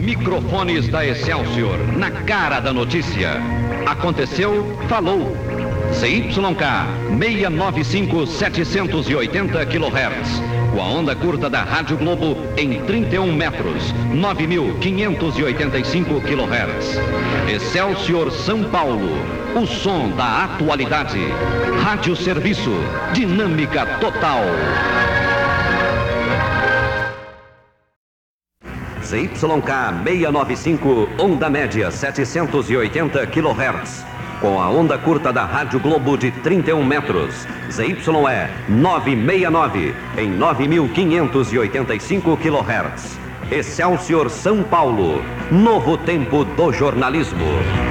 Microfones da Excelsior, na cara da notícia. Aconteceu, falou. ZYK 695 780 kHz. Com a onda curta da Rádio Globo em 31 metros, 9.585 kHz. Excelsior São Paulo, o som da atualidade. Rádio Serviço, dinâmica total. ZYK 695, onda média 780 kHz. Com a onda curta da Rádio Globo de 31 metros. ZYE 969, em 9.585 kHz. Excelsior São Paulo, novo tempo do jornalismo.